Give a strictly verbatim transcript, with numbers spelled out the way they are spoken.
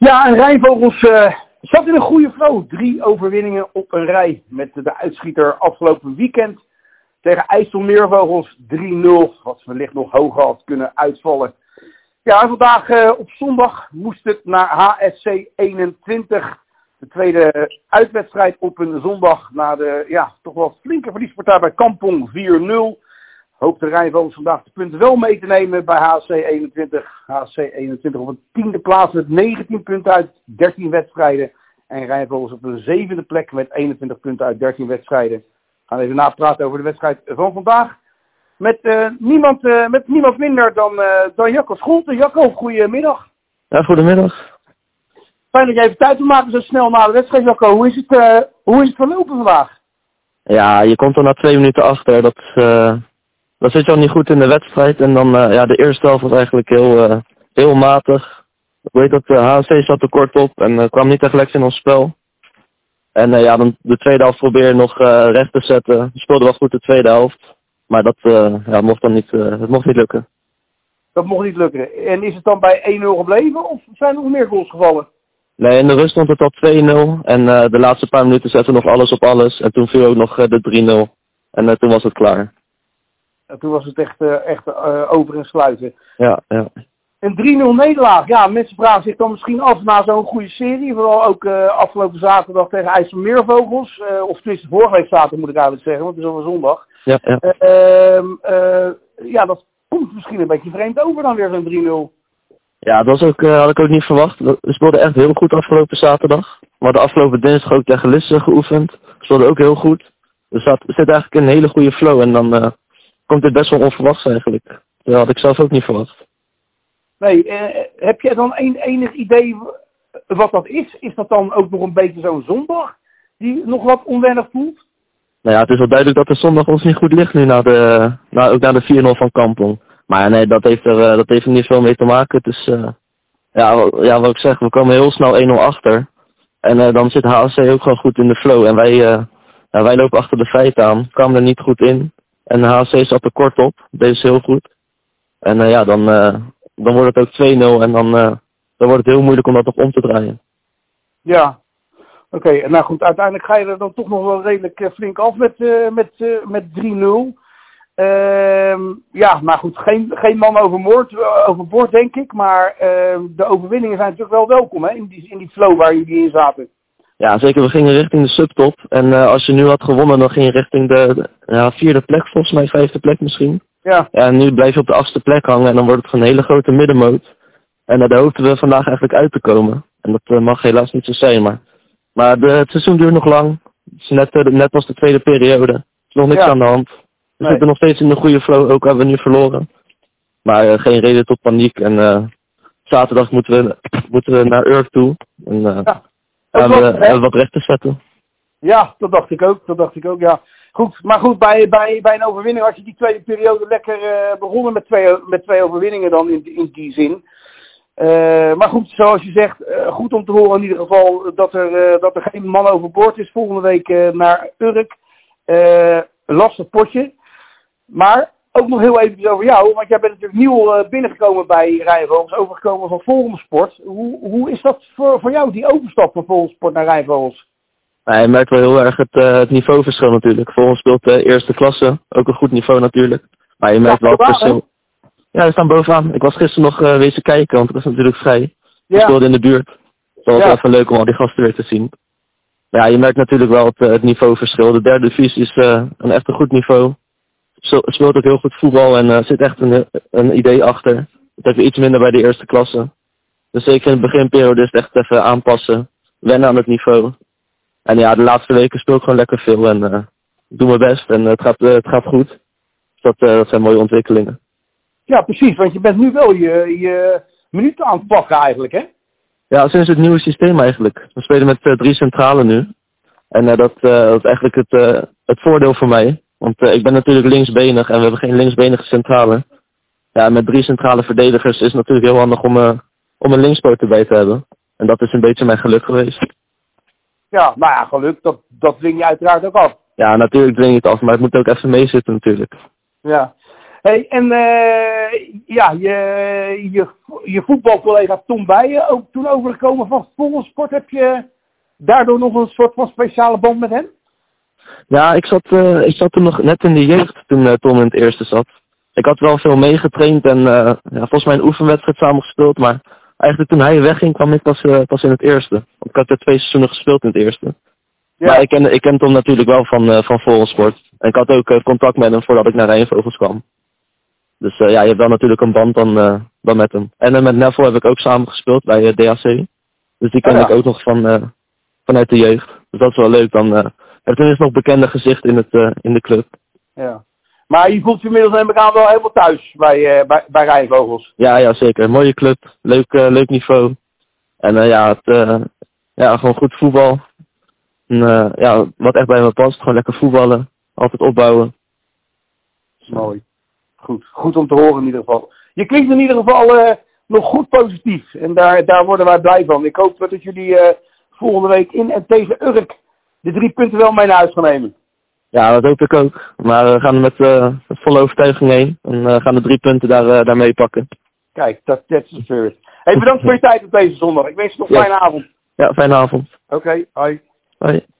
Ja, en Rijnvogels uh, zat in een goede flow. Drie overwinningen op een rij. Met de uitschieter afgelopen weekend tegen IJsselmeervogels drie nul. Wat wellicht nog hoger had kunnen uitvallen. Ja, en vandaag uh, op zondag moest het naar H S C eenentwintig. De tweede uitwedstrijd op een zondag na de ja, toch wel flinke verliespartij bij Kampong vier nul. Hoopt de Rijnvogels vandaag de punten wel mee te nemen bij H S C eenentwintig. H S C eenentwintig op een tiende plaats met negentien punten uit dertien wedstrijden. En Rijnvogels op een zevende plek met eenentwintig punten uit dertien wedstrijden. We gaan even napraten over de wedstrijd van vandaag. Met, uh, niemand, uh, met niemand minder dan, uh, dan Jacco Scholten. Jacco, goedemiddag. Ja, goedemiddag. Fijn dat je even tijd wil maken zo snel na de wedstrijd, Jacco. Hoe is het, uh, hoe is het verlopen vandaag? Ja, je komt er na twee minuten achter. Dat, uh, dat zit je al niet goed in de wedstrijd. En dan, uh, ja, de eerste helft was eigenlijk heel, uh, heel matig. Ik weet dat de H S C zat er kort op en uh, kwam niet echt lekker in ons spel. En uh, ja, dan de tweede helft probeer je nog uh, recht te zetten. We speelden wel goed de tweede helft. Maar dat uh, ja, mocht dan niet, uh, het mocht niet lukken. Dat mocht niet lukken. En is het dan bij één nul gebleven of zijn er nog meer goals gevallen? Nee, in de rust stond het al twee nul. En uh, de laatste paar minuten zetten we nog alles op alles. En toen viel ook nog uh, de drie nul. En uh, toen was het klaar. En toen was het echt, uh, echt uh, over en sluiten. Ja, ja. Een drie nul nederlaag. Ja, mensen vragen zich dan misschien af na zo'n goede serie. Vooral ook uh, afgelopen zaterdag tegen IJsselmeervogels. Uh, of tenminste vorige week zaterdag moet ik eigenlijk zeggen. Want het is alweer zondag. Ja, ja. Uh, uh, ja, dat komt misschien een beetje vreemd over dan weer zo'n drie nul. Ja, dat was ook, uh, had ik ook niet verwacht. We speelden echt heel goed afgelopen zaterdag. We hadden afgelopen dinsdag ook tegen Lisse geoefend. We speelden ook heel goed. Dus dat zit eigenlijk in een hele goede flow. En dan uh, komt dit best wel onverwachts eigenlijk. Dat had ik zelf ook niet verwacht. Nee, uh, heb je dan een, enig idee wat dat is? Is dat dan ook nog een beetje zo'n zondag die nog wat onwennig voelt? Nou ja, het is wel duidelijk dat de zondag ons niet goed ligt nu, na de, na, ook na de vier nul van Kampong. Maar nee, dat heeft er, uh, dat heeft er niet veel mee te maken. Het is, uh, ja, ja, wat ik zeg, we komen heel snel één nul achter. En uh, dan zit H S C ook gewoon goed in de flow. En wij, uh, ja, wij lopen achter de feiten aan, kwamen er niet goed in. En H S C zat er kort op, deed ze heel goed. En uh, ja, dan, uh, dan wordt het ook twee nul en dan, uh, dan wordt het heel moeilijk om dat nog om te draaien. Ja. Oké, okay, nou goed, uiteindelijk ga je er dan toch nog wel redelijk uh, flink af met, uh, met, uh, met drie nul. Uh, ja, maar goed, geen, geen man overboord, uh, overboord denk ik. Maar uh, de overwinningen zijn natuurlijk wel welkom, hè, in die, in die flow waar jullie in zaten. Ja, zeker. We gingen richting de subtop. En uh, als je nu had gewonnen, dan ging je richting de, de ja, vierde plek, volgens mij vijfde plek misschien. Ja. Ja, en nu blijf je op de achtste plek hangen en dan wordt het gewoon een hele grote middenmoot. En uh, daar hoopten we vandaag eigenlijk uit te komen. En dat uh, mag helaas niet zo zijn, maar... Maar de, het seizoen duurt nog lang. Het is net, uh, net als de tweede periode. Er is nog niks ja. aan de hand. We nee. zitten nog steeds in de goede flow, ook hebben we nu verloren. Maar uh, geen reden tot paniek. En uh, zaterdag moeten we, moeten we naar Urk toe. En uh, ja. hebben we, we wat recht te zetten. Ja, dat dacht ik ook. Dat dacht ik ook, ja. Goed, maar goed, bij, bij, bij een overwinning had je die tweede periode lekker uh, begonnen met twee, met twee overwinningen dan in, in die zin. Uh, maar goed, zoals je zegt, uh, goed om te horen in ieder geval dat er, uh, dat er geen man overboord is. Volgende week uh, naar Urk. Uh, een lastig potje. Maar ook nog heel even over jou, want jij bent natuurlijk nieuw uh, binnengekomen bij Rijnvogels, overgekomen van Volgensport. Hoe, hoe is dat voor, voor jou, die overstap van Volgensport naar Rijnvogels? Ja, je merkt wel heel erg het, uh, het niveauverschil natuurlijk. Volgens speelt de eerste klasse, ook een goed niveau natuurlijk. Maar je merkt ja, wel het verschil. Ja, we staan bovenaan. Ik was gisteren nog uh, wezen kijken, want ik was natuurlijk vrij. Ik ja. speelde in de buurt. Het was ja. wel even leuk om al die gasten weer te zien. Ja, je merkt natuurlijk wel het, uh, het niveauverschil. De derde divisie is uh, een echt een goed niveau. Het speelt ook heel goed voetbal en er uh, zit echt een, een idee achter. Dat heb je iets minder bij de eerste klasse. Dus zeker in de beginperiode is het echt even aanpassen. Wennen aan het niveau. En ja, de laatste weken speel ik gewoon lekker veel en uh, ik doe mijn best en uh, het, gaat, uh, het gaat goed. Dus dat, uh, dat zijn mooie ontwikkelingen. Ja, precies, want je bent nu wel je, je minuten aan het pakken eigenlijk, hè? Ja, sinds het nieuwe systeem eigenlijk. We spelen met uh, drie centralen nu. En uh, dat, uh, dat is eigenlijk het, uh, het voordeel voor mij. Want uh, ik ben natuurlijk linksbenig en we hebben geen linksbenige centrale. Ja, met drie centrale verdedigers is het natuurlijk heel handig om, uh, om een linkspoot erbij te hebben. En dat is een beetje mijn geluk geweest. Ja, nou ja, geluk, dat, dat dwing je uiteraard ook af. Ja, natuurlijk dwing je het af, maar het moet ook even meezitten natuurlijk. Ja. Hey, en uh, ja, je, je, je voetbalcollega Tom Bijen, ook toen overgekomen van Volgensport, heb je daardoor nog een soort van speciale band met hem? Ja, ik zat, uh, ik zat toen nog net in de jeugd toen uh, Tom in het eerste zat. Ik had wel veel meegetraind en uh, ja, volgens mij een oefenwedstrijd samen gespeeld, maar eigenlijk toen hij wegging kwam ik pas, uh, pas in het eerste. Want ik had er twee seizoenen gespeeld in het eerste. Ja. Maar ik ken, ik ken Tom natuurlijk wel van, uh, van Volgensport. En ik had ook uh, contact met hem voordat ik naar Rijnvogels kwam. Dus uh, ja, je hebt wel natuurlijk een band dan, uh, dan met hem. En uh, met Neville heb ik ook samen gespeeld bij uh, D H C. Dus die ken oh, ja. ik ook nog van, uh, vanuit de jeugd. Dus dat is wel leuk. Dan uh, heb je nog bekende gezicht in, het, uh, in de club. Ja. Maar je voelt je inmiddels neem ik aan wel helemaal thuis bij, uh, bij, bij Rijnvogels. Ja, ja, zeker. Mooie club. Leuk, uh, leuk niveau. En uh, ja, het, uh, ja, gewoon goed voetbal. En, uh, ja, wat echt bij me past. Gewoon lekker voetballen. Altijd opbouwen. Mooi. Goed. Goed om te horen in ieder geval. Je klinkt in ieder geval uh, nog goed positief. En daar, daar worden wij blij van. Ik hoop dat jullie uh, volgende week in en tegen Urk de drie punten wel mee naar huis gaan nemen. Ja, dat hoop ik ook. Maar we gaan er met, uh, met volle overtuiging heen. En uh, gaan de drie punten daar, uh, daar mee pakken. Kijk, dat is de spirit. Hey, bedankt voor je tijd op deze zondag. Ik wens je nog een yes. fijne avond. Ja, fijne avond. Oké, okay, hoi. Hoi.